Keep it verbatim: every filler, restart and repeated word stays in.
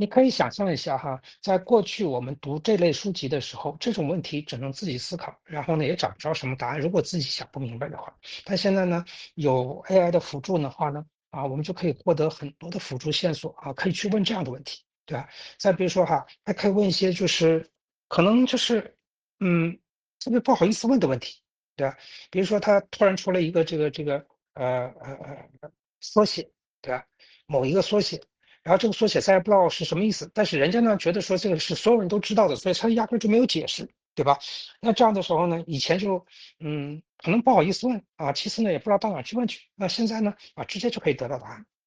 你可以想象一下哈，在过去我们读这类书籍的时候，这种问题只能自己思考，然后呢也找不着什么答案，如果自己想不明白的话。但现在呢，有 A I 的辅助的话呢，啊，我们就可以获得很多的辅助线索啊，可以去问这样的问题，对吧？再比如说哈，还可以问一些就是可能就是嗯特别不好意思问的问题，对吧？比如说他突然出了一个这个这个呃呃呃缩写，对吧？某一个缩写。然后这个缩写咱也不知道是什么意思，但是人家呢觉得说这个是所有人都知道的，所以他压根儿就没有解释，对吧？那这样的时候呢，以前就嗯可能不好意思问啊，其次呢也不知道到哪儿去问去，那现在呢啊直接就可以得到答案。